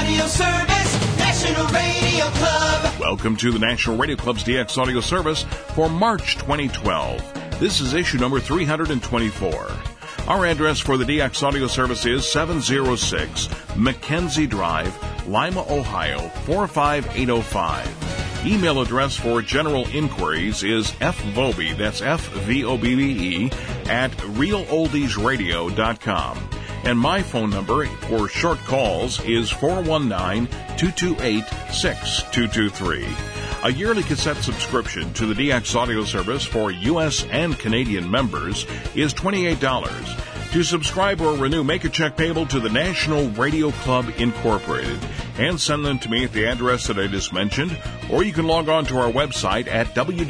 Audio Service, National Radio Club. Welcome to the National Radio Club's DX Audio Service for March 2012. This is issue number 324. Our address for the DX Audio Service is 706 Mackenzie Drive, Lima, Ohio, 45805. Email address for general inquiries is fvobbe, that's F-V-O-B-B-E, at realoldiesradio.com. And my phone number for short calls is 419-228-6223. A yearly cassette subscription to the DX Audio Service for U.S. and Canadian members is $28. To subscribe or renew, make a check payable to the National Radio Club Incorporated and send them to me at the address that I just mentioned, or you can log on to our website at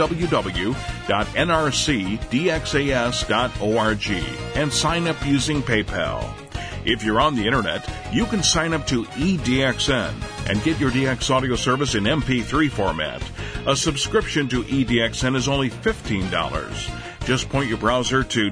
www.nrcdxas.org and sign up using PayPal. If you're on the internet, you can sign up to eDXN and get your DX audio service in MP3 format. A subscription to eDXN is only $15. Just point your browser to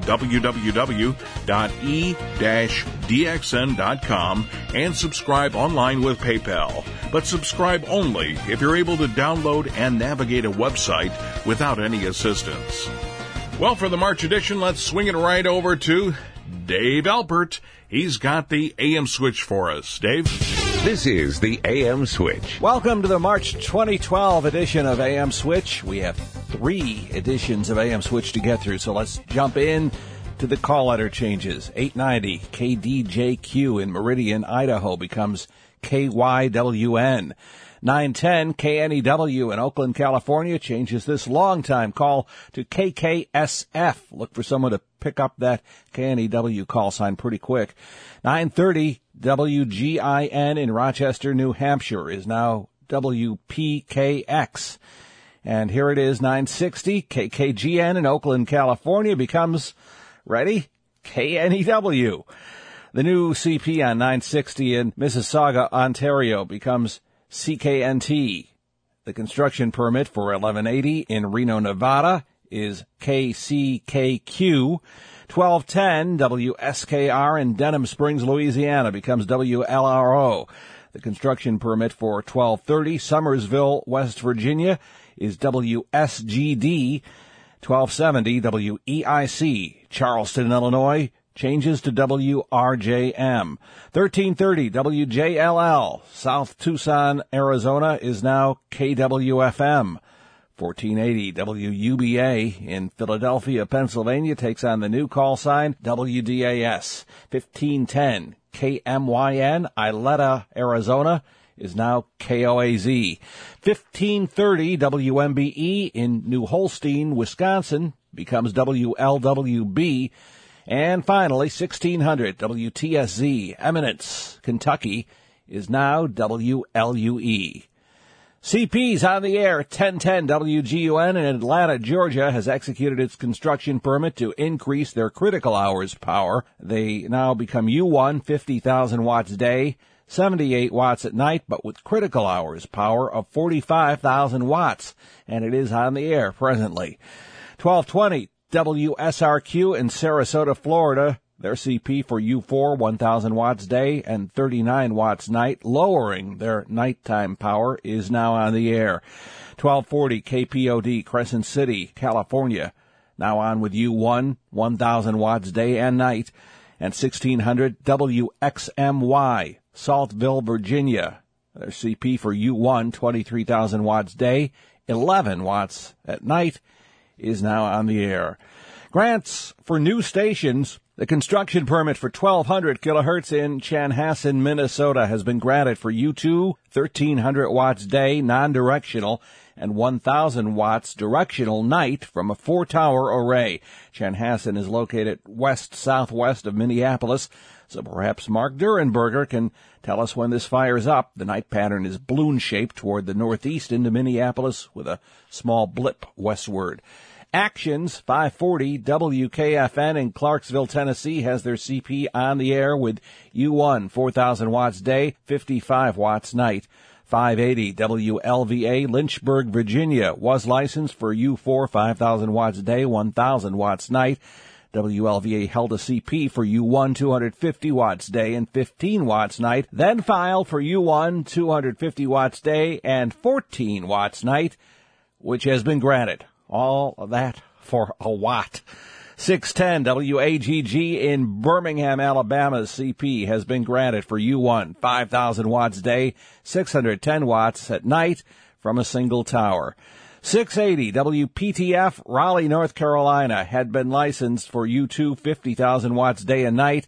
www.e-dxn.com and subscribe online with PayPal. But subscribe only if you're able to download and navigate a website without any assistance. Well, for the March edition, let's swing it right over to Dave Alpert. He's got the AM Switch for us. Dave? This is the AM Switch. Welcome to the March 2012 edition of AM Switch. We have 3 editions of AM Switch to get through, so let's jump in to the call letter changes. 890 KDJQ in Meridian, Idaho becomes KYWN. 910 KNEW in Oakland, California changes this long-time call to KKSF. Look for someone to pick up that KNEW call sign pretty quick. 930 WGIN in Rochester, New Hampshire is now WPKX. And here it is, 960 KKGN in Oakland, California becomes, ready, KNEW. The new CP on 960 in Mississauga, Ontario becomes CKNT. The construction permit for 1180 in Reno, Nevada is KCKQ. 1210 WSKR in Denham Springs, Louisiana becomes WLRO. The construction permit for 1230 Summersville, West Virginia is WSGD. 1270 WEIC Charleston, Illinois changes to WRJM. 1330 WJLL, South Tucson, Arizona is now KWFM. 1480 WUBA in Philadelphia, Pennsylvania takes on the new call sign WDAS. 1510 KMYN, Isleta, Arizona is now KOAZ. 1530 WMBE in New Holstein, Wisconsin becomes WLWB. And finally, 1600 WTSZ, Eminence, Kentucky, is now WLUE. CP's on the air. 1010 WGUN in Atlanta, Georgia, has executed its construction permit to increase their critical hours power. They now become U1, 50,000 watts a day, 78 watts at night, but with critical hours power of 45,000 watts. And it is on the air presently. 1220 WSRQ in Sarasota, Florida, their CP for U4, 1,000 watts day and 39 watts night, lowering their nighttime power, is now on the air. 1240 KPOD, Crescent City, California, now on with U1, 1,000 watts day and night, and 1600 WXMY, Saltville, Virginia, their CP for U1, 23,000 watts day, 11 watts at night, is now on the air. Grants for new stations. The construction permit for 1,200 kilohertz in Chanhassen, Minnesota has been granted for U2, 1,300 watts day, non-directional, and 1,000 watts directional night from a 4-tower array. Chanhassen is located west-southwest of Minneapolis, so perhaps Mark Durenberger can tell us when this fires up. The night pattern is balloon-shaped toward the northeast into Minneapolis with a small blip westward. Actions 540 WKFN in Clarksville, Tennessee has their CP on the air with U1, 4,000 watts day, 55 watts night. 580 WLVA Lynchburg, Virginia was licensed for U4, 5,000 watts day, 1,000 watts night. WLVA held a CP for U1 250 watts day and 15 watts night, then filed for U1 250 watts day and 14 watts night, which has been granted. All of that for a watt. 610 WAGG in Birmingham, Alabama's CP has been granted for U1 5,000 watts day, 610 watts at night from a single tower. 680 WPTF, Raleigh, North Carolina, had been licensed for U2 50,000 watts day and night.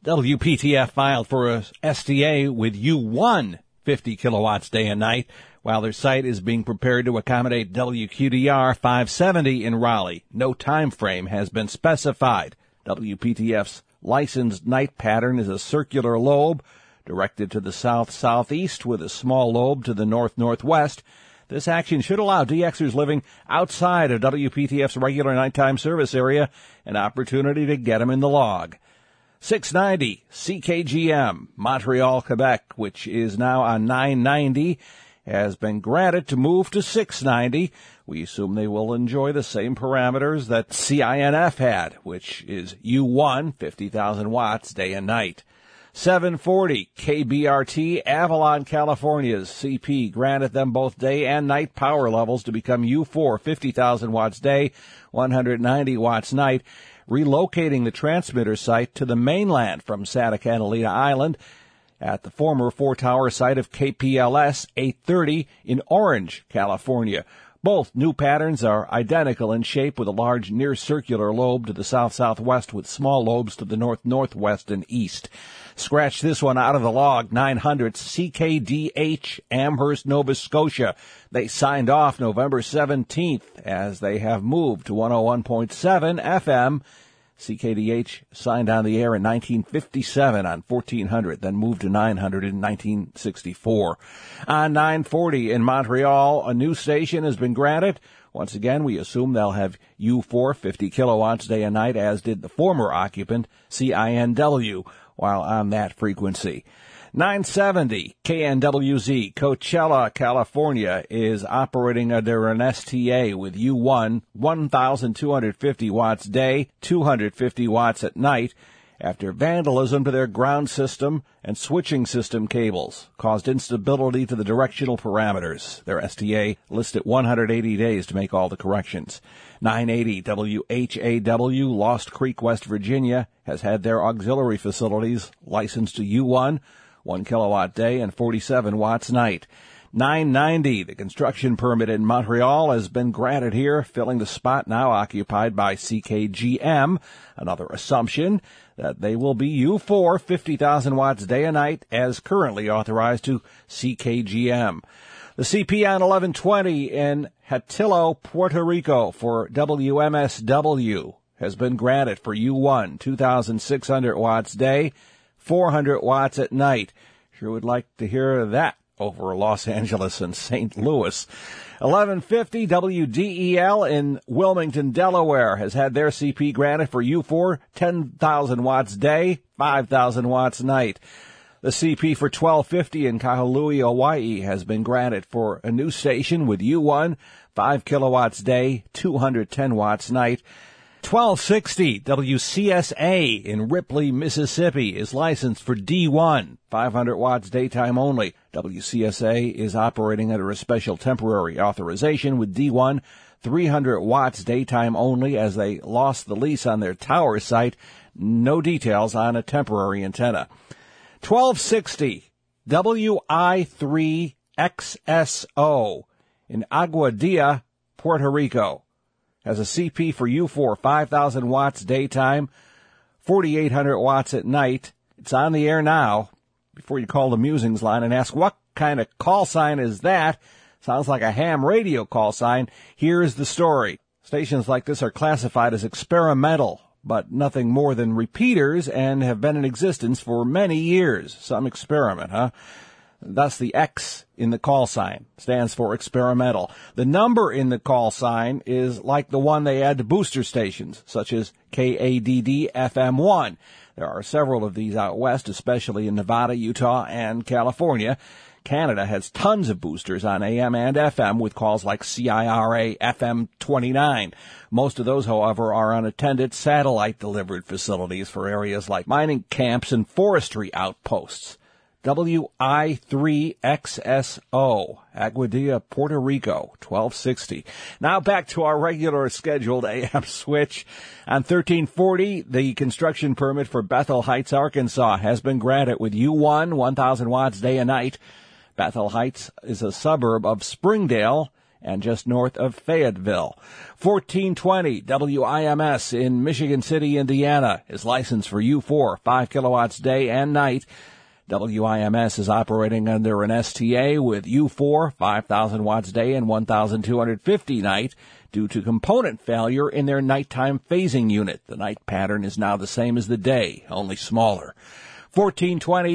WPTF filed for a STA with U1 50 kilowatts day and night, while their site is being prepared to accommodate WQDR 570 in Raleigh. No time frame has been specified. WPTF's licensed night pattern is a circular lobe directed to the south-southeast with a small lobe to the north-northwest. This action should allow DXers living outside of WPTF's regular nighttime service area an opportunity to get them in the log. 690 CKGM, Montreal, Quebec, which is now on 990, has been granted to move to 690. We assume they will enjoy the same parameters that CINF had, which is U1, 50,000 watts, day and night. 740 KBRT, Avalon, California's CP granted them both day and night power levels to become U4, 50,000 watts day, 190 watts night, relocating the transmitter site to the mainland from Santa Catalina Island at the former four-tower site of KPLS 830 in Orange, California. Both new patterns are identical in shape with a large near-circular lobe to the south-southwest with small lobes to the north-northwest and east. Scratch this one out of the log, 900 CKDH, Amherst, Nova Scotia. They signed off November 17th as they have moved to 101.7 FM. CKDH signed on the air in 1957 on 1400, then moved to 900 in 1964. On 940 in Montreal, a new station has been granted. Once again, we assume they'll have U4 50 kilowatts day and night, as did the former occupant, CINW, while on that frequency. 970 KNWZ, Coachella, California, is operating under an STA with U1 1,250 watts day, 250 watts at night, after vandalism to their ground system and switching system cables caused instability to the directional parameters. Their STA listed 180 days to make all the corrections. 980 WHAW, Lost Creek, West Virginia, has had their auxiliary facilities licensed to U1, 1 kilowatt day and 47 watts night. 990, the construction permit in Montreal has been granted here, filling the spot now occupied by CKGM. Another assumption that they will be U4, 50,000 watts day and night, as currently authorized to CKGM. The CP on 1120 in Hatillo, Puerto Rico for WMSW has been granted for U1, 2,600 watts day, 400 watts at night. Sure would like to hear that over Los Angeles and St. Louis. 1150 WDEL in Wilmington, Delaware has had their CP granted for U4, 10,000 watts day, 5,000 watts night. The CP for 1250 in Kahului, Hawaii has been granted for a new station with U1, 5 kilowatts day, 210 watts night. 1260 WCSA in Ripley, Mississippi is licensed for D1, 500 watts daytime only. WCSA is operating under a special temporary authorization with D1, 300 watts daytime only, as they lost the lease on their tower site. No details on a temporary antenna. 1260 WI3XSO in Aguadilla, Puerto Rico has a CP for U4, 5,000 watts daytime, 4,800 watts at night. It's on the air now. Before you call the Musings line and ask what kind of call sign is that, sounds like a ham radio call sign, here's the story. Stations like this are classified as experimental, but nothing more than repeaters, and have been in existence for many years. Some experiment, huh? Thus, the X in the call sign stands for experimental. The number in the call sign is like the one they add to booster stations, such as KADD FM1. There are several of these out west, especially in Nevada, Utah, and California. Canada has tons of boosters on AM and FM with calls like CIRA FM 29. Most of those, however, are unattended satellite-delivered facilities for areas like mining camps and forestry outposts. WI3XSO, Aguadilla, Puerto Rico, 1260. Now back to our regular scheduled AM switch. On 1340, the construction permit for Bethel Heights, Arkansas has been granted with U1, 1,000 watts day and night. Bethel Heights is a suburb of Springdale and just north of Fayetteville. 1420 WIMS in Michigan City, Indiana is licensed for U4, 5 kilowatts day and night. WIMS is operating under an STA with U4, 5,000 watts day and 1,250 night due to component failure in their nighttime phasing unit. The night pattern is now the same as the day, only smaller. 1420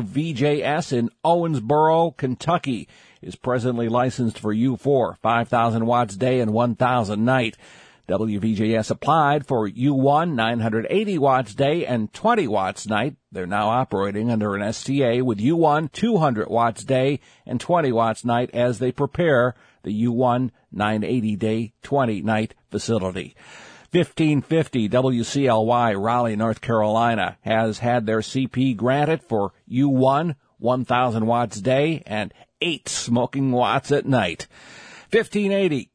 WVJS in Owensboro, Kentucky is presently licensed for U4, 5,000 watts day and 1,000 night. WVJS applied for U1, 980 watts day and 20 watts night. They're now operating under an STA with U1, 200 watts day and 20 watts night as they prepare the U1, 980 day, 20 night facility. 1550 WCLY, Raleigh, North Carolina, has had their CP granted for U1, 1,000 watts day and 8 smoking watts at night. 1580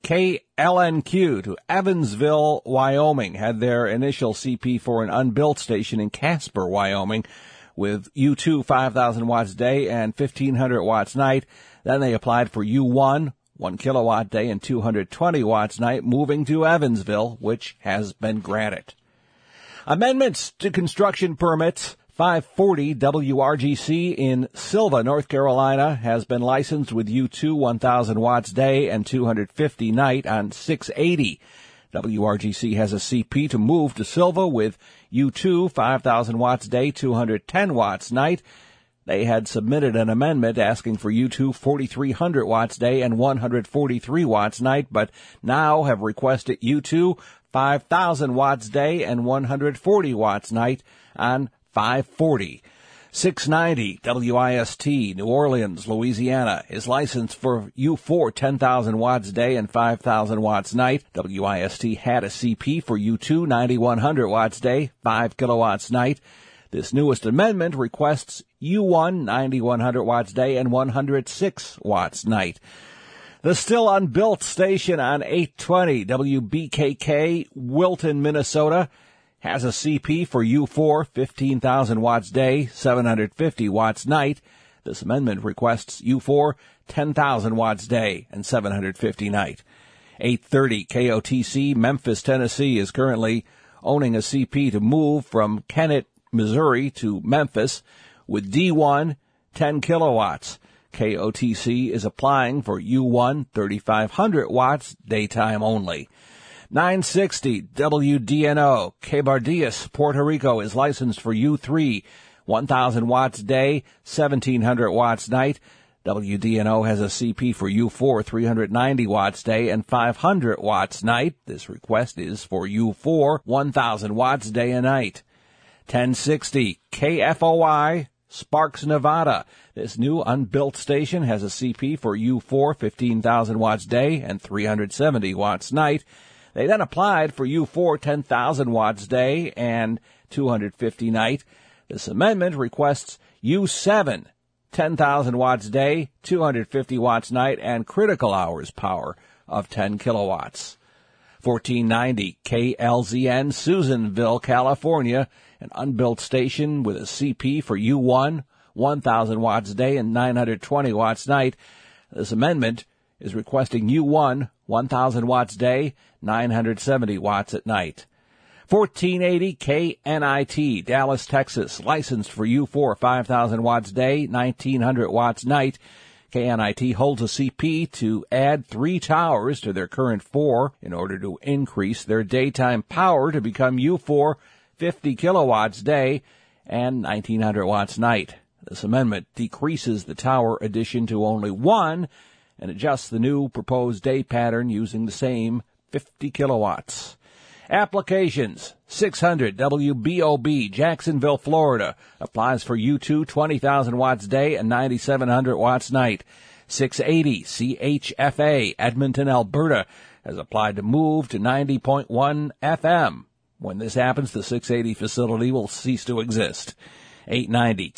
KLNQ to Evansville, Wyoming, had their initial CP for an unbuilt station in Casper, Wyoming, with U2, 5,000 watts day and 1,500 watts night. Then they applied for U1, 1 kilowatt day and 220 watts night, moving to Evansville, which has been granted. Amendments to construction permits. 540 WRGC in Silva, North Carolina, has been licensed with U2, 1,000 watts day and 250 night on 680. WRGC has a CP to move to Silva with U2, 5,000 watts day, 210 watts night. They had submitted an amendment asking for U2, 4,300 watts day and 143 watts night, but now have requested U2, 5,000 watts day and 140 watts night on 540. 690 WIST, New Orleans, Louisiana, is licensed for U4, 10,000 watts day and 5,000 watts night. WIST had a CP for U2, 9,100 watts day, 5 kilowatts night. This newest amendment requests U1, 9,100 watts day and 106 watts night. The still unbuilt station on 820 WBKK, Wilton, Minnesota, has a CP for U4, 15,000 watts day, 750 watts night. This amendment requests U4, 10,000 watts day and 750 night. 830 KOTC, Memphis, Tennessee, is currently owning a CP to move from Kennett, Missouri to Memphis with D1, 10 kilowatts. KOTC is applying for U1, 3,500 watts, daytime only. 960 WDNO, Quebradillas, Puerto Rico, is licensed for U3, 1,000 watts day, 1,700 watts night. WDNO has a CP for U4, 390 watts day and 500 watts night. This request is for U4, 1,000 watts day and night. 1060 KFOI, Sparks, Nevada. This new unbuilt station has a CP for U4, 15,000 watts day and 370 watts night. They then applied for U4, 10,000 watts day and 250 night. This amendment requests U7, 10,000 watts day, 250 watts night, and critical hours power of 10 kilowatts. 1490 KLZN, Susanville, California, an unbuilt station with a CP for U1, 1,000 watts day and 920 watts night. This amendment is requesting U1, 1,000 watts day, 970 watts at night. 1480 KNIT, Dallas, Texas, licensed for U4, 5,000 watts day, 1,900 watts night. KNIT holds a CP to add 3 towers to their current 4 in order to increase their daytime power to become U4, 50 kilowatts day and 1,900 watts night. This amendment decreases the tower addition to only 1 and adjusts the new proposed day pattern using the same 50 kilowatts. Applications, 600 WBOB, Jacksonville, Florida, applies for U2, 20,000 watts day and 9,700 watts night. 680 CHFA, Edmonton, Alberta, has applied to move to 90.1 FM. When this happens, the 680 facility will cease to exist. 890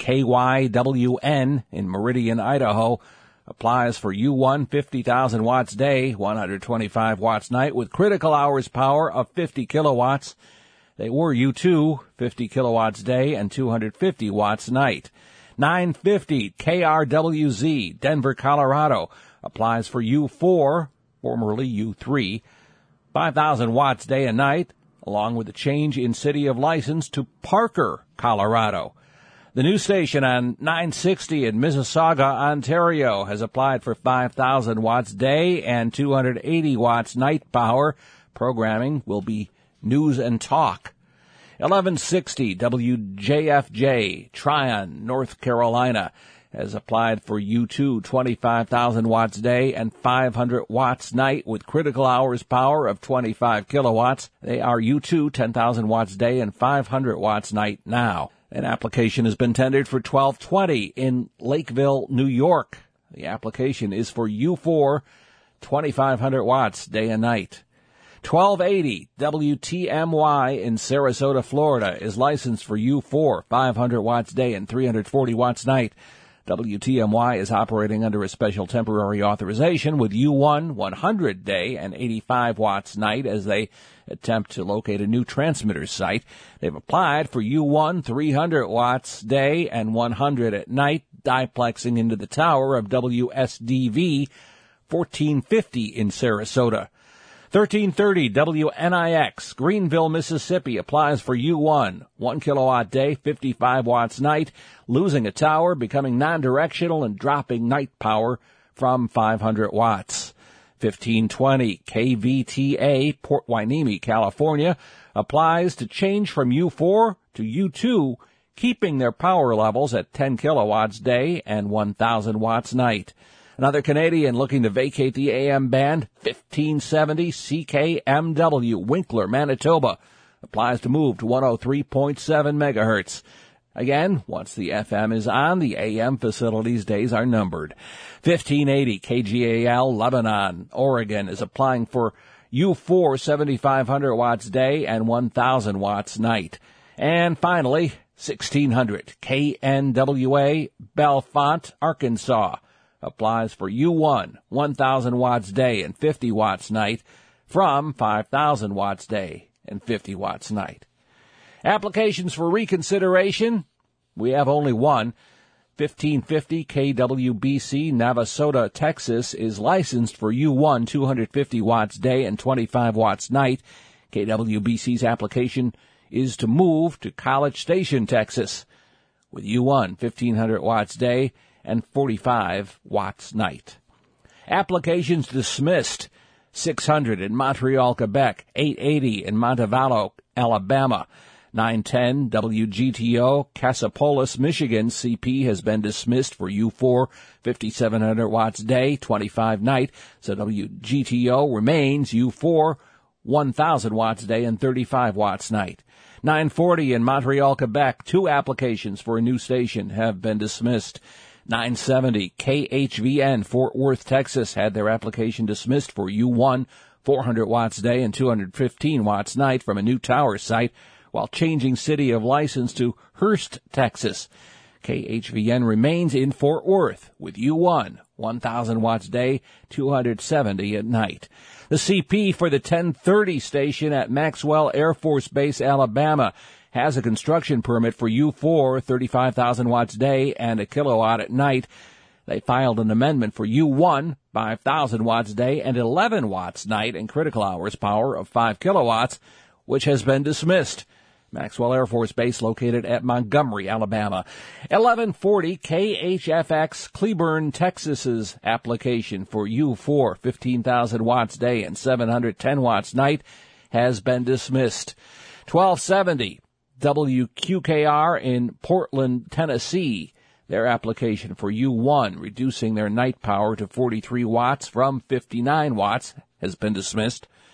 KYWN in Meridian, Idaho, applies for U1, 50,000 watts day, 125 watts night, with critical hours power of 50 kilowatts. They were U2, 50 kilowatts day and 250 watts night. 950 KRWZ, Denver, Colorado, applies for U4, formerly U3, 5,000 watts day and night, along with the change in city of license to Parker, Colorado. The new station on 960 in Mississauga, Ontario, has applied for 5,000 watts day and 280 watts night power. Programming will be news and talk. 1160 WJFJ, Tryon, North Carolina, has applied for U2, 25,000 watts day and 500 watts night with critical hours power of 25 kilowatts. They are U2, 10,000 watts day and 500 watts night now. An application has been tendered for 1220 in Lakeville, New York. The application is for U4, 2,500 watts day and night. 1280 WTMY in Sarasota, Florida, is licensed for U4, 500 watts day and 340 watts night. WTMY is operating under a special temporary authorization with U1, 100 day and 85 watts night as they attempt to locate a new transmitter site. They've applied for U1, 300 watts day and 100 at night, diplexing into the tower of WSDV 1450 in Sarasota. 1330 WNIX, Greenville, Mississippi, applies for U1, 1 kilowatt day, 55 watts night, losing a tower, becoming non-directional, and dropping night power from 500 watts. 1520 KVTA, Port Hueneme, California, applies to change from U4 to U2, keeping their power levels at 10 kilowatts day and 1,000 watts night. Another Canadian looking to vacate the AM band, 1570 CKMW, Winkler, Manitoba, applies to move to 103.7 megahertz. Again, once the FM is on, the AM facility's days are numbered. 1580 KGAL, Lebanon, Oregon, is applying for U4, 7,500 watts day and 1,000 watts night. And finally, 1600 KNWA, Belfont, Arkansas, applies for U1, 1,000 watts day and 50 watts night from 5,000 watts day and 50 watts night. Applications for reconsideration, we have only one. 1550 KWBC, Navasota, Texas, is licensed for U1, 250 watts day and 25 watts night. KWBC's application is to move to College Station, Texas, with U1, 1,500 watts day and 45 watts night. Applications dismissed. 600 in Montreal, Quebec, 880 in Montevallo, Alabama. 910 WGTO, Cassopolis, Michigan, CP has been dismissed for U4, 5,700 watts day, 25 night. So WGTO remains U4, 1,000 watts day and 35 watts night. 940 in Montreal, Quebec, 2 applications for a new station have been dismissed. 970 KHVN, Fort Worth, Texas, had their application dismissed for U1, 400 watts day and 215 watts night from a new tower site, while changing city of license to Hurst, Texas. KHVN remains in Fort Worth with U1, 1,000 watts day, 270 at night. The CP for the 1030 station at Maxwell Air Force Base, Alabama, has a construction permit for U4, 35,000 watts day and a kilowatt at night. They filed an amendment for U1, 5,000 watts day and 11 watts night and critical hours power of 5 kilowatts, which has been dismissed. Maxwell Air Force Base located at Montgomery, Alabama. 1140 KHFX, Cleburne, Texas's application for U4, 15,000 watts day and 710 watts night has been dismissed. 1270 WQKR in Portland, Tennessee. Their application for U1, reducing their night power to 43 watts from 59 watts, has been dismissed.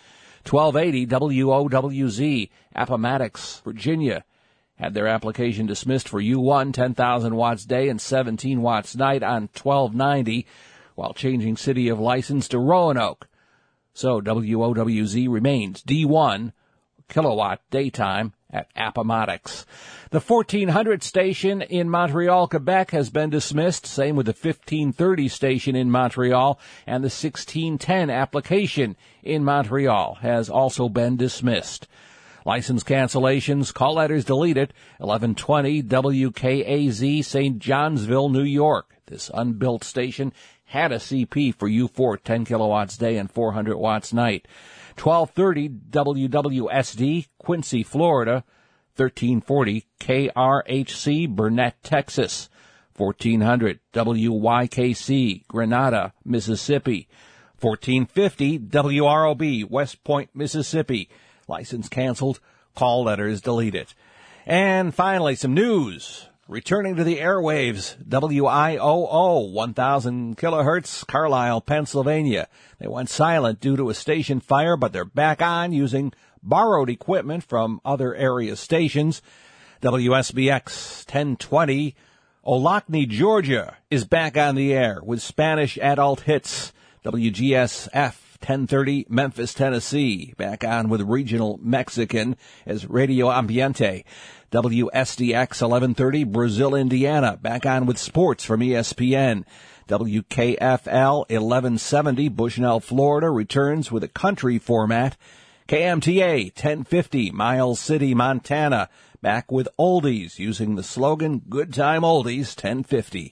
1280 WOWZ, Appomattox, Virginia, had their application dismissed for U1, 10,000 watts day and 17 watts night on 1290, while changing city of license to Roanoke. So WOWZ remains D1 kilowatt daytime at Appomattox. The 1400 station in Montreal, Quebec has been dismissed, same with the 1530 station in Montreal, and the 1610 application in Montreal has also been dismissed. License cancellations, call letters deleted, 1120 WKAZ, St. Johnsville, New York. This unbuilt station had a CP for U4, 10 kilowatts day and 400 watts night. 1230 WWSD, Quincy, Florida. 1340 KRHC, Burnett, Texas. 1400 WYKC, Grenada, Mississippi. 1450 WROB, West Point, Mississippi. License canceled, call letters deleted. And finally, some news. Returning to the airwaves, WIOO, 1000 kilohertz, Carlisle, Pennsylvania. They went silent due to a station fire, but they're back on using borrowed equipment from other area stations. WSBX 1020, Olackney, Georgia, is back on the air with Spanish adult hits. WGSF 1030, Memphis, Tennessee, back on with regional Mexican as Radio Ambiente. WSDX 1130, Brazil, Indiana, back on with sports from ESPN. WKFL 1170, Bushnell, Florida, returns with a country format. KMTA 1050, Miles City, Montana, back with oldies using the slogan Good Time Oldies 1050.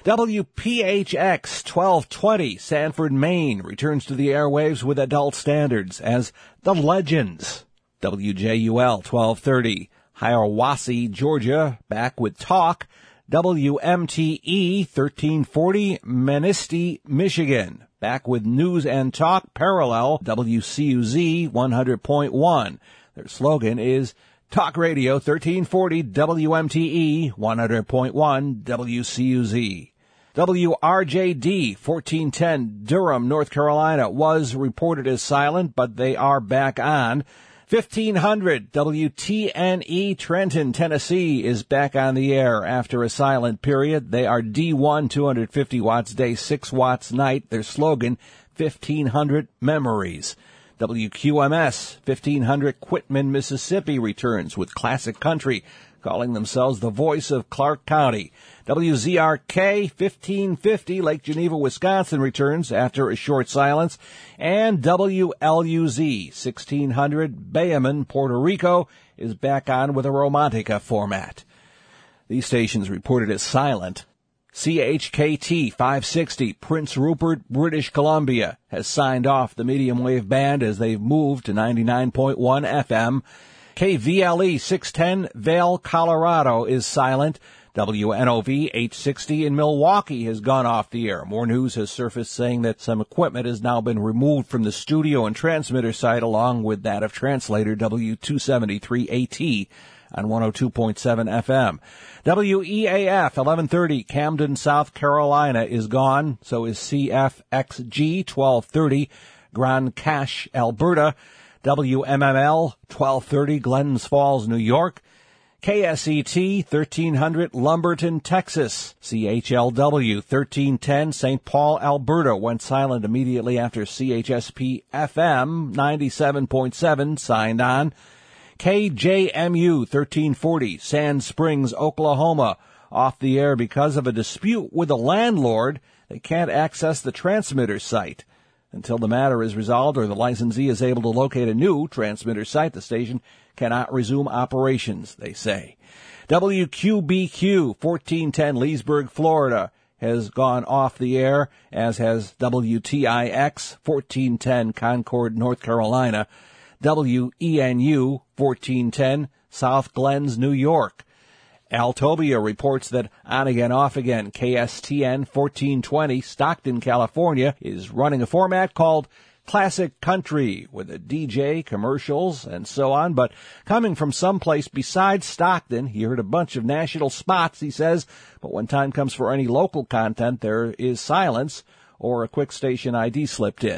WPHX 1220, Sanford, Maine, returns to the airwaves with adult standards as The Legends. WJUL 1230, Hiawassee, Georgia, back with talk. WMTE 1340, Manistee, Michigan, back with news and talk. Parallel, WCUZ 100.1. Their slogan is Talk Radio 1340, WMTE 100.1, WCUZ. WRJD 1410, Durham, North Carolina, was reported as silent, but they are back on. 1500 WTNE, Trenton, Tennessee, is back on the air after a silent period. They are D1, 250 watts day, 6 watts night. Their slogan, 1500 Memories. WQMS 1500 Quitman, Mississippi, returns with classic country, calling themselves the voice of Clark County. WZRK 1550 Lake Geneva, Wisconsin, returns after a short silence. And WLUZ 1600 Bayamon, Puerto Rico, is back on with a Romantica format. These stations reported as silent. CHKT 560 Prince Rupert, British Columbia, has signed off the medium wave band as they've moved to 99.1 FM. KVLE 610 Vail, Colorado, is silent. WNOV 860 in Milwaukee has gone off the air. More news has surfaced saying that some equipment has now been removed from the studio and transmitter site along with that of translator W273AT on 102.7 FM. WEAF 1130 Camden, South Carolina, is gone. So is CFXG 1230 Grand Cache, Alberta. WMML 1230 Glens Falls, New York. KSET 1300 Lumberton, Texas. CHLW 1310 St. Paul, Alberta, went silent immediately after CHSP FM 97.7 signed on. KJMU 1340 Sand Springs, Oklahoma, off the air because of a dispute with the landlord. They can't access the transmitter site. Until the matter is resolved or the licensee is able to locate a new transmitter site, the station cannot resume operations, they say. WQBQ 1410 Leesburg, Florida, has gone off the air, as has WTIX 1410 Concord, North Carolina. WENU 1410 South Glens, New York. Altobia reports that on again, off again, KSTN 1420 Stockton, California, is running a format called Classic Country with a DJ, commercials, and so on. But coming from someplace besides Stockton, he heard a bunch of national spots, he says, but when time comes for any local content, there is silence or a quick station ID slipped in.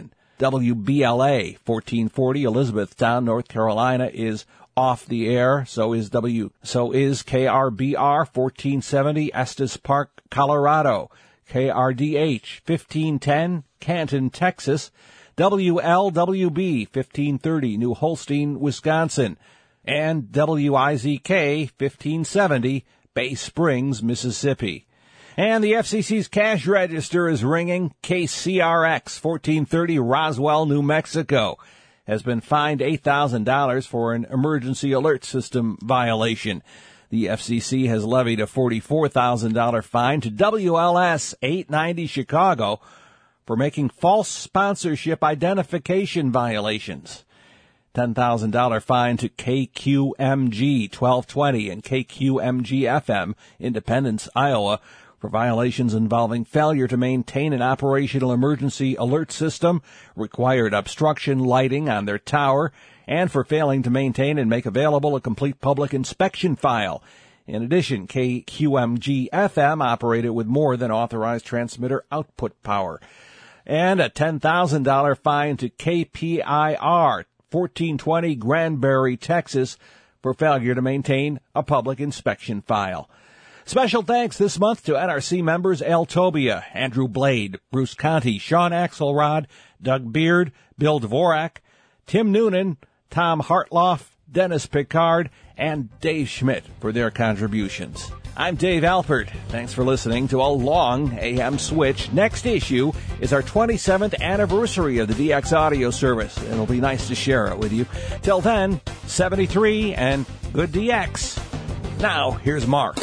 WBLA 1440 Elizabethtown, North Carolina is off the air. So is KRBR 1470 Estes Park, Colorado. KRDH 1510 Canton, Texas. WLWB 1530 New Holstein, Wisconsin. And WIZK 1570 Bay Springs, Mississippi. And the FCC's cash register is ringing. KCRX 1430 Roswell, New Mexico has been fined $8,000 for an emergency alert system violation. The FCC has levied a $44,000 fine to WLS 890 Chicago for making false sponsorship identification violations. $10,000 fine to KQMG 1220 and KQMG FM, Independence, Iowa, for violations involving failure to maintain an operational emergency alert system, required obstruction lighting on their tower, and for failing to maintain and make available a complete public inspection file. In addition, KQMG-FM operated with more than authorized transmitter output power. And a $10,000 fine to KPIR 1420 Granbury, Texas, for failure to maintain a public inspection file. Special thanks this month to NRC members Al Tobia, Andrew Blade, Bruce Conti, Sean Axelrod, Doug Beard, Bill Dvorak, Tim Noonan, Tom Hartloff, Dennis Picard, and Dave Schmidt for their contributions. I'm Dave Alpert. Thanks for listening to a long AM switch. Next issue is our 27th anniversary of the DX audio service. It'll be nice to share it with you. Till then, 73 and good DX. Now, here's Mark.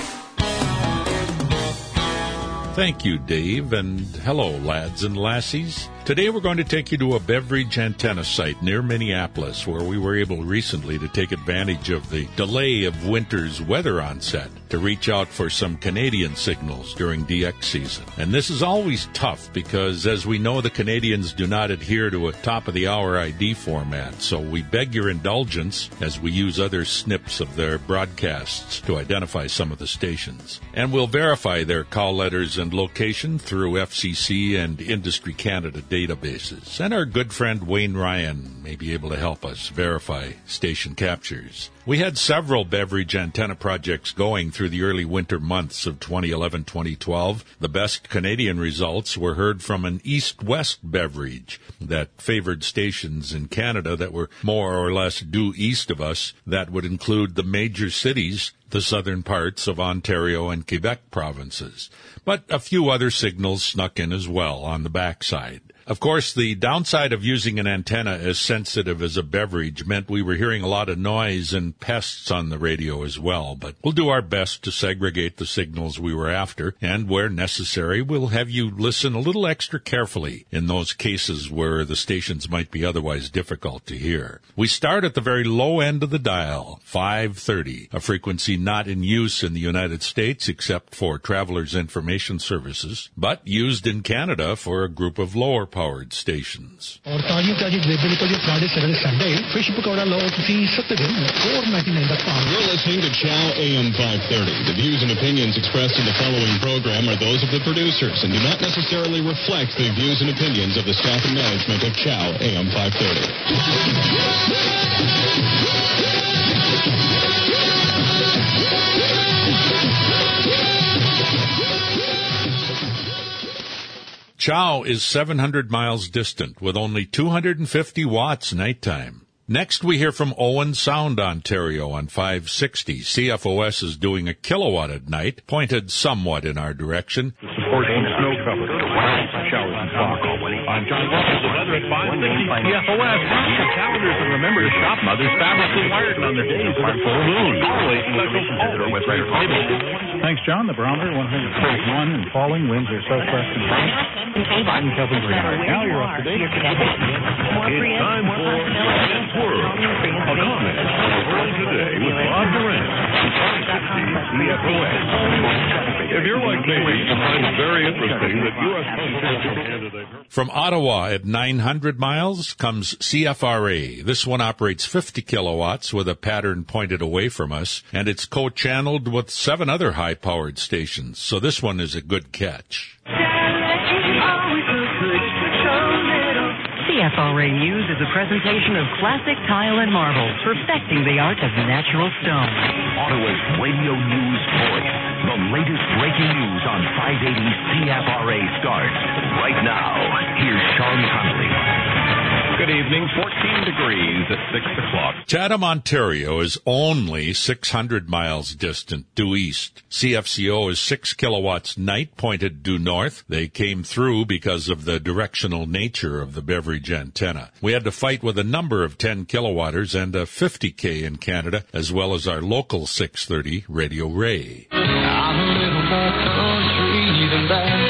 Thank you, Dave, and hello, lads and lassies. Today we're going to take you to a Beveridge antenna site near Minneapolis, where we were able recently to take advantage of the delay of winter's weather onset to reach out for some Canadian signals during DX season. And this is always tough because, as we know, the Canadians do not adhere to a top-of-the-hour ID format, so we beg your indulgence as we use other snips of their broadcasts to identify some of the stations. And we'll verify their call letters and location through FCC and Industry Canada databases. And our good friend Wayne Ryan may be able to help us verify station captures. We had several Beveridge antenna projects going through the early winter months of 2011-2012. The best Canadian results were heard from an east-west Beveridge that favored stations in Canada that were more or less due east of us. That would include the major cities, the southern parts of Ontario and Quebec provinces. But a few other signals snuck in as well on the backside. Of course, the downside of using an antenna as sensitive as a Beveridge meant we were hearing a lot of noise and pests on the radio as well, but we'll do our best to segregate the signals we were after, and where necessary, we'll have you listen a little extra carefully in those cases where the stations might be otherwise difficult to hear. We start at the very low end of the dial, 530, a frequency not in use in the United States except for Travelers Information Services, but used in Canada for a group of lower-powered stations. और ताजी ताजी बिल्कुल जो Friday, Saturday, Sunday, fish pakora लो किसी सत्तर दिन और 99.5. You're listening to Chow AM 530. The views and opinions expressed in the following program are those of the producers and do not necessarily reflect the views and opinions of the staff and management of Chow AM 530. Chow is 700 miles distant with only 250 watts nighttime. Next, we hear from Owen Sound, Ontario on 560. CFOS is doing a kilowatt at night, pointed somewhat in our direction. Support snow cover. Showers and fog. I'm John Russell, the weather at 560 CFOS. Calendars, and remember to shop Mother's Fabrics and Wired on their days of the full moon. Always special with Writer Table. Thanks, John. The barometer 141 and falling winds are southwest and south. I'm Kevin Green. Now you're up to date. It's time for Today's World. A comment on the world today with Bob Durant. 560 CFOS. If you're like me, you find it very interesting that U.S. politician candidate. From Ottawa at 900 miles comes CFRA. This one operates 50 kilowatts with a pattern pointed away from us, and it's co-channeled with 7 other high-powered stations, so this one is a good catch. CFRA News is a presentation of classic tile and marble, perfecting the art of natural stone. Ottawa's Radio News Voice. The latest breaking news on 580 CFRA starts right now. Here's Sean Connolly. Good evening. 14 degrees at 6 o'clock. Chatham, Ontario is only 600 miles distant due east. CFCO is 6 kilowatts night pointed due north. They came through because of the directional nature of the Beveridge antenna. We had to fight with a number of 10 kilowatters and a 50K in Canada, as well as our local 630 Radio Ray. I'm a little more country than that.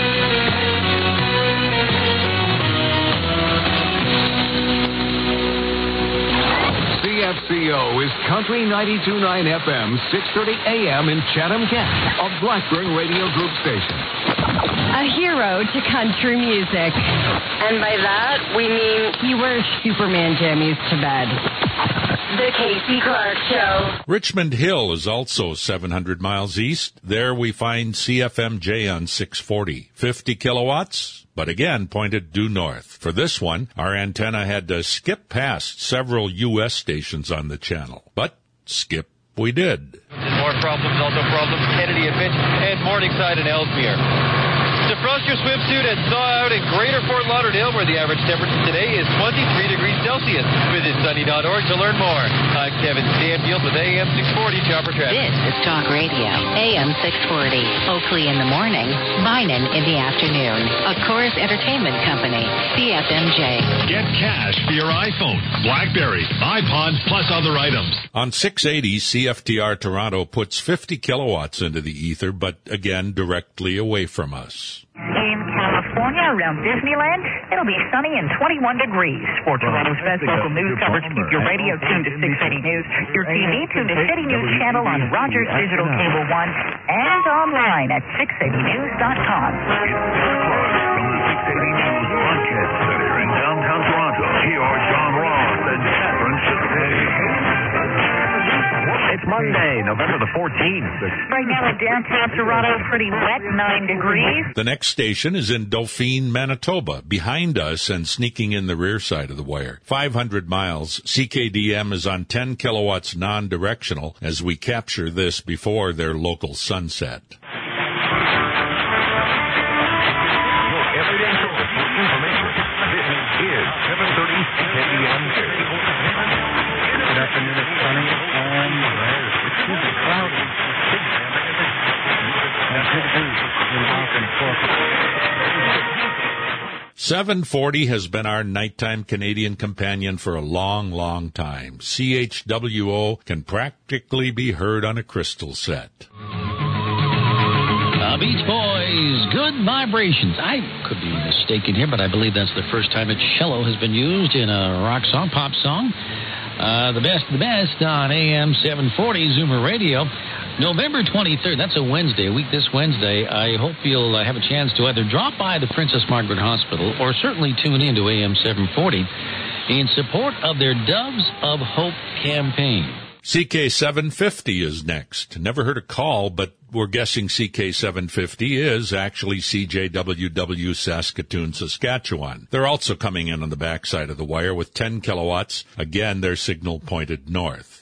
CFCO is Country 92.9 FM, 630 AM in Chatham, Kent, a Blackburn Radio Group station. A hero to country music. And by that, we mean he wears Superman jammies to bed. The Casey Clark Show. Richmond Hill is also 700 miles east. There we find CFMJ on 640, 50 kilowatts, but again pointed due north. For this one, our antenna had to skip past several U.S. stations on the channel, but skip we did. More problems, also problems. Kennedy and Finch, and Morningside and Ellesmere. Defrost your swimsuit and thaw out in Greater Fort Lauderdale, where the average temperature today is 23 degrees Celsius. Visit sunny.org to learn more. I'm Kevin Stanfield with AM 640 Chopper Traffic. This is Talk Radio, AM 640. Oakley in the morning, Vinan in the afternoon. A Chorus Entertainment Company, CFMJ. Get cash for your iPhone, BlackBerry, iPod, plus other items. On 680, CFTR Toronto puts 50 kilowatts into the ether, but again directly away from us. In California, around Disneyland, it'll be sunny and 21 degrees. For Toronto's best local news coverage, keep your radio tuned to 680 News, your TV tuned to City News Channel on Rogers Digital Cable 1, and online at 680news.com. From the 680 News Broadcast Center in downtown Toronto, here are John Ross and Catherine Shapiro. It's Monday, November the 14th. Right now in downtown Toronto, pretty wet, 9 degrees. The next station is in Dauphine, Manitoba, behind us and sneaking in the rear side of the wire. 500 miles, CKDM is on 10 kilowatts non-directional as we capture this before their local sunset. Everyday source for information. This is 730 CKDM. Good afternoon, it's sunny and cloudy. And good news in Austin, 740 has been our nighttime Canadian companion for a long, long time. CHWO can practically be heard on a crystal set. Beach Boys, Good Vibrations. I could be mistaken here, but I believe that's the first time its cello has been used in a rock song, pop song. The best on AM 740 Zoomer Radio. November 23rd, that's a Wednesday, a week this Wednesday. I hope you'll have a chance to either drop by the Princess Margaret Hospital or certainly tune in to AM 740 in support of their Doves of Hope campaign. CK750 is next. Never heard a call, but we're guessing CK750 is actually CJWW Saskatoon, Saskatchewan. They're also coming in on the backside of the wire with 10 kilowatts. Again, their signal pointed north.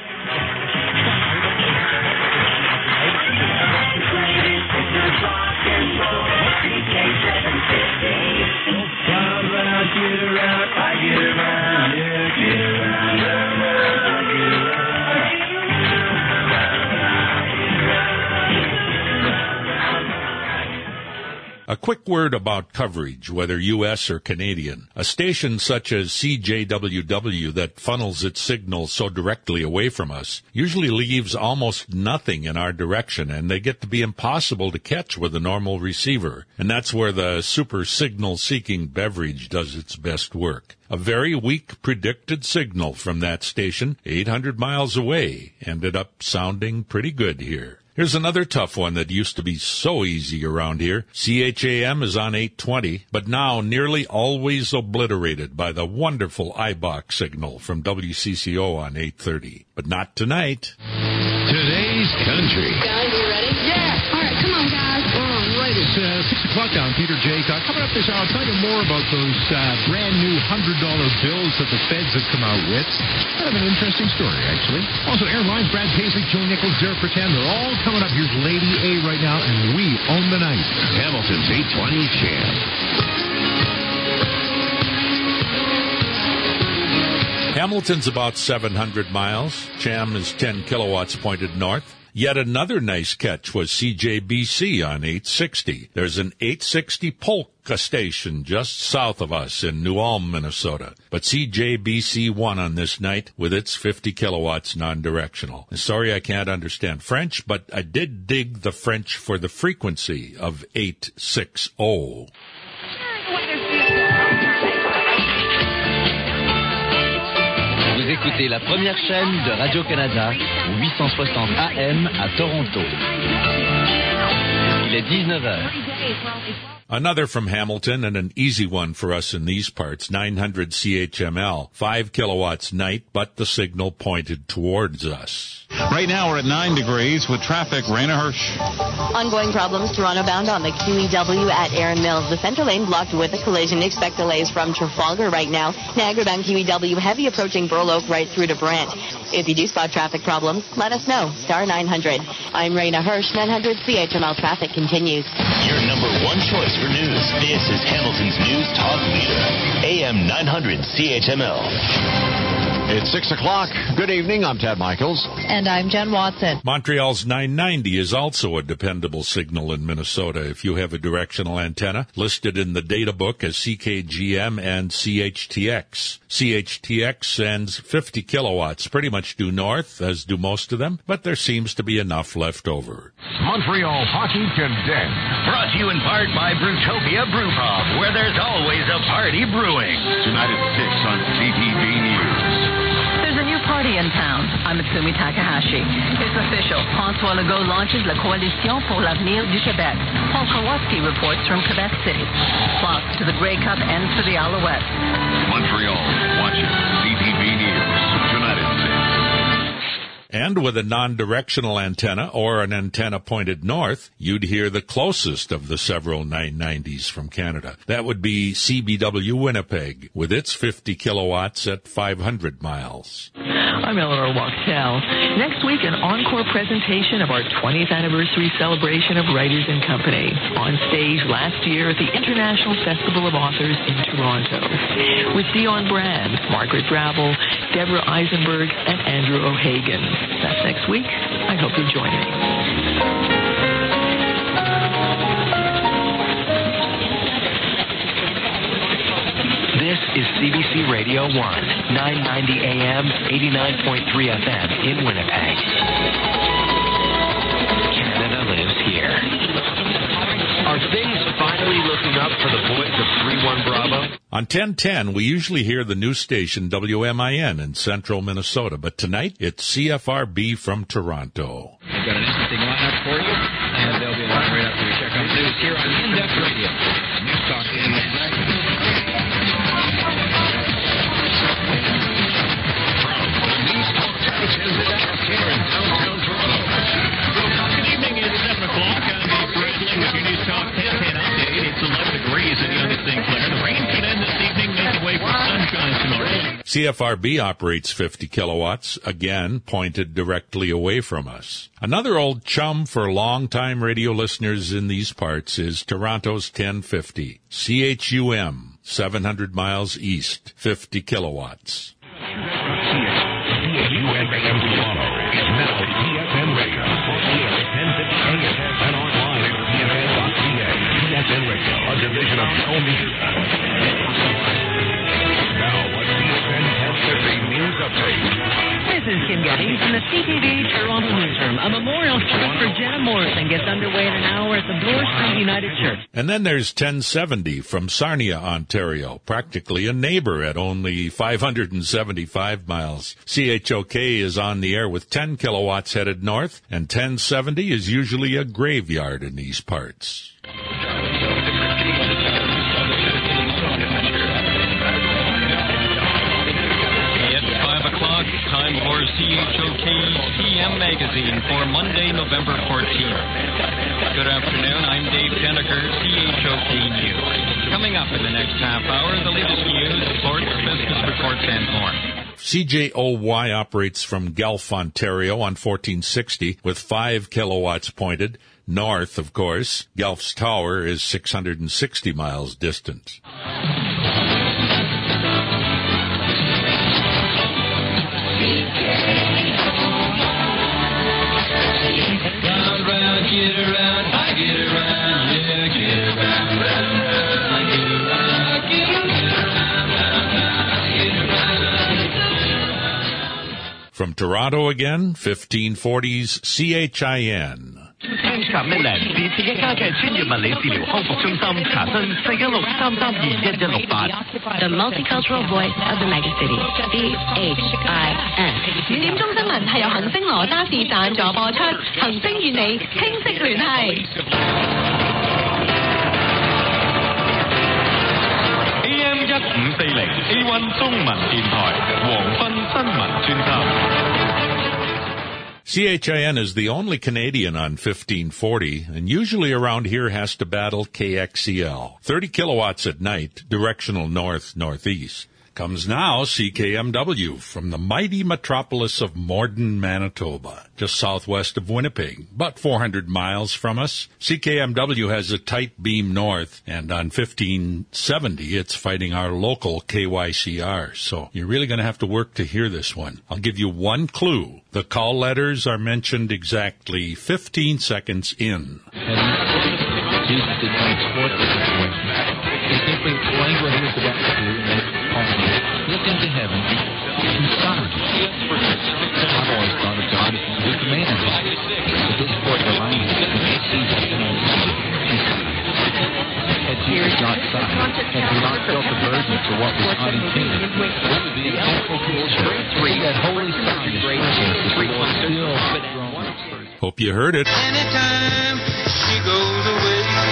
A quick word about coverage, whether U.S. or Canadian. A station such as CJWW that funnels its signal so directly away from us usually leaves almost nothing in our direction, and they get to be impossible to catch with a normal receiver. And that's where the super signal-seeking Beveridge does its best work. A very weak predicted signal from that station, 800 miles away, ended up sounding pretty good here. Here's another tough one that used to be so easy around here. CHAM is on 820, but now nearly always obliterated by the wonderful iBox signal from WCCO on 830. But not tonight. Today's country. Guys, you ready? Yeah. All right, come on, guys. I'm ready. 6 o'clock now. Peter Jaycock. Coming up this hour, I'll tell you more about those brand new $100 bills that the feds have come out with. Kind of an interesting story, actually. Also, airlines, Brad Paisley, Joe Nichols, Derek Pretend, they're all coming up. Here's Lady A right now, and we own the night. Hamilton's 820 Jam. Hamilton's about 700 miles. Cham is 10 kilowatts pointed north. Yet another nice catch was CJBC on 860. There's an 860 polka station just south of us in New Ulm, Minnesota. But CJBC won on this night with its 50 kilowatts non-directional. Sorry I can't understand French, but I did dig the French for the frequency of 860. Vous écoutez la première chaîne de Radio-Canada, 860 AM à Toronto. Il est 19h. Another from Hamilton, and an easy one for us in these parts, 900 CHML, 5 kilowatts night, but the signal pointed towards us. Right now we're at 9 degrees with traffic. Raina Hirsch. Ongoing problems Toronto bound on the QEW at Erin Mills. The center lane blocked with a collision. Expect delays from Trafalgar right now. Niagara bound QEW heavy approaching Burl Oak right through to Brant. If you do spot traffic problems, let us know. Star 900. I'm Raina Hirsch. 900 CHML traffic continues. Your number one choice for news. This is Hamilton's News Talk Leader. AM 900 CHML. It's 6 o'clock. Good evening. I'm Ted Michaels. And I'm Jen Watson. Montreal's 990 is also a dependable signal in Minnesota if you have a directional antenna listed in the data book as CKGM and CHTX. CHTX sends 50 kilowatts, pretty much due north, as do most of them, but there seems to be enough left over. Montreal Hockey Condensed. Brought to you in part by Brewtopia Brew Pub, where there's always a party brewing. Tonight at 6 on CTV News. There's a new party in town. I'm Matsumi Takahashi. It's official. François Legault launches La Coalition pour l'avenir du Québec. Paul Kowalski reports from Quebec City. Plus, to the Grey Cup ends for the Alouettes. Montreal, watching CTV News. Tonight at 6. And with a non-directional antenna or an antenna pointed north, you'd hear the closest of the several 990s from Canada. That would be CBW Winnipeg, with its 50 kilowatts at 500 miles. I'm Eleanor Wachtel. Next week, an encore presentation of our 20th anniversary celebration of Writers and Company. On stage last year at the International Festival of Authors in Toronto. With Dion Brand, Margaret Drabble, Deborah Eisenberg, and Andrew O'Hagan. That's next week. I hope you'll join me. This is CBC Radio 1, 990 AM, 89.3 FM in Winnipeg. Canada lives here. Are things finally looking up for the boys of 3-1 Bravo? On 1010, we usually hear the news station WMIN in central Minnesota, but tonight it's CFRB from Toronto. We've got an interesting lineup for you, and there'll be a lot right after we check on the news here on In-Depth Radio. News Talk In-Depth. Here in downtown Toronto. Good evening. It's 7 o'clock. I'm Dave Bradley with your News Talk 1010 update. It's 11 degrees in Yonge and St. Clair. The rain could end this evening, making way for sunshine tomorrow. CFRB operates 50 kilowatts, again pointed directly away from us. Another old chum for longtime radio listeners in these parts is Toronto's 1050, CHUM, 700 miles east, 50 kilowatts. AM Toronto is now TSN Radio. Here at 1050 AM and online at TSN.ca. TSN Radio, a division of Show Media. Now, a TSN 1050 news update. This is Kim Getty from the CTV Toronto Newsroom. A memorial service for Jenna Morrison gets underway in an hour at the Bloor Street United Church. And then there's 1070 from Sarnia, Ontario, practically a neighbor at only 575 miles. CHOK is on the air with 10 kilowatts headed north, and 1070 is usually a graveyard in these parts. Time for CHOK's PM Magazine for Monday, November 14th. Good afternoon. I'm Dave Denneker, CHOK News. Coming up in the next half hour, the latest news, sports, business reports, and more. CJOY operates from Guelph, Ontario on 1460 with 5 kilowatts pointed. North, of course, Guelph's tower is 660 miles distant. From Toronto again, 1540's CHIN. 聽集咩嚟自自一家嘅專業物理治療康復中心查詢416-332-1168 The multicultural voice of the megacity, CHIN. 5點鐘新聞係由恒星羅嘉士贊助播出，恒星與你清晰聯繫。 AM 1540 A1 中文電台黃昏新聞專輯。 CHIN is the only Canadian on 1540, and usually around here has to battle KXCL. 30 kilowatts at night, directional north-northeast. Comes now CKMW from the mighty metropolis of Morden, Manitoba, just southwest of Winnipeg, about 400 miles from us. CKMW has a tight beam north, and on 1570 it's fighting our local KYCR, so you're really going to have to work to hear this one. I'll give you one clue. The call letters are mentioned exactly 15 seconds in. Jesus did not exploit the situation. He simply explained what he was about to do and then look into heaven and sovereignty. I've always thought of God as the commander, but this court relies on Jesus. Had Jesus not signed, had he not felt the burden for what was not intended, what would be a helpful picture? That holy sign is still strong. Hope you heard it. Anytime she goes away.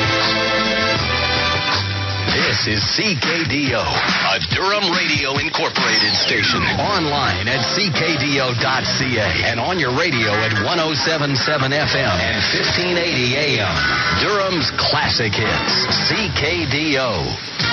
This is CKDO, a Durham Radio Incorporated station. Online at ckdo.ca and on your radio at 107.7 FM and 1580 AM. Durham's classic hits. CKDO.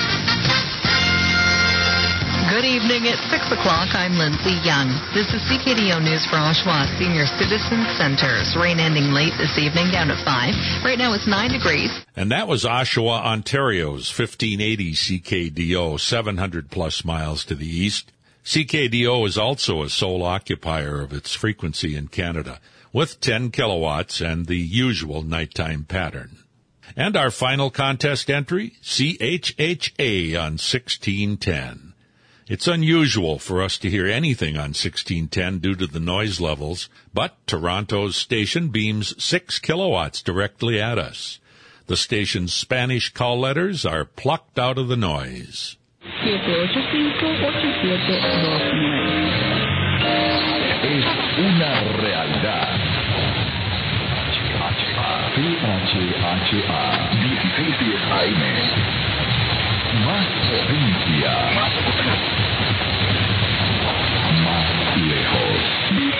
Good evening. At 6 o'clock, I'm Lindsay Young. This is CKDO News for Oshawa Senior Citizen Centers. Rain ending late this evening, down at 5. Right now it's 9 degrees. And that was Oshawa, Ontario's 1580 CKDO, 700 plus miles to the east. CKDO is also a sole occupier of its frequency in Canada, with 10 kilowatts and the usual nighttime pattern. And our final contest entry, CHHA on 1610. It's unusual for us to hear anything on 1610 due to the noise levels, but Toronto's station beams 6 kilowatts directly at us. The station's Spanish call letters are plucked out of the noise. Es una realidad. CHHA 1610 AM. Más provincia. Más lejos.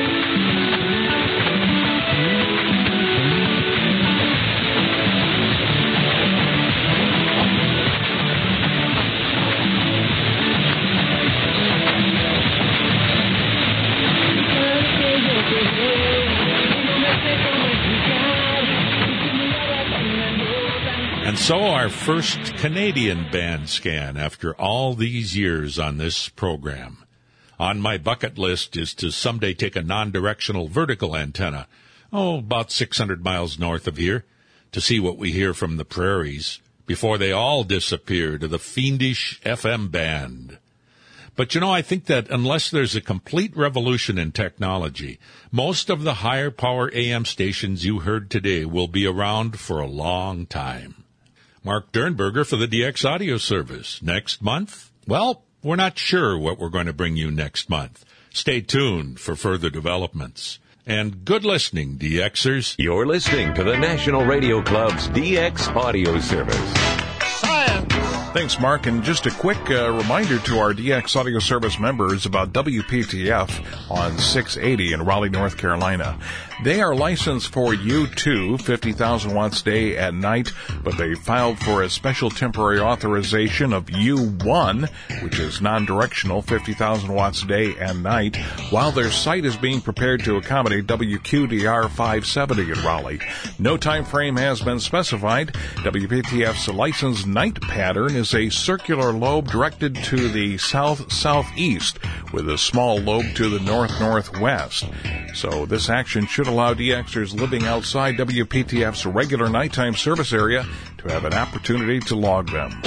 And so our first Canadian band scan after all these years on this program. On my bucket list is to someday take a non-directional vertical antenna, about 600 miles north of here, to see what we hear from the prairies before they all disappear to the fiendish FM band. But I think that unless there's a complete revolution in technology, most of the higher power AM stations you heard today will be around for a long time. Mark Dernberger for the DX Audio Service. Next month? Well, we're not sure what we're going to bring you next month. Stay tuned for further developments. And good listening, DXers. You're listening to the National Radio Club's DX Audio Service. Thanks, Mark. And just a quick reminder to our DX Audio Service members about WPTF on 680 in Raleigh, North Carolina. They are licensed for U2, 50,000 watts day and night, but they filed for a special temporary authorization of U1, which is non-directional, 50,000 watts day and night, while their site is being prepared to accommodate WQDR 570 in Raleigh. No time frame has been specified. WPTF's licensed night pattern is a circular lobe directed to the south-southeast with a small lobe to the north-northwest. So this action should allow DXers living outside WPTF's regular nighttime service area to have an opportunity to log them.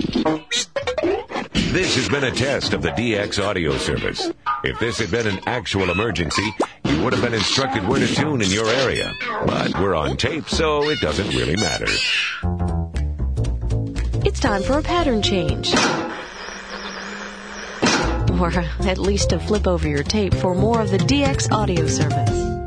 This has been a test of the DX audio service. If this had been an actual emergency, you would have been instructed where to tune in your area. But we're on tape, so it doesn't really matter. It's time for a pattern change. Or at least to flip over your tape for more of the DX audio service.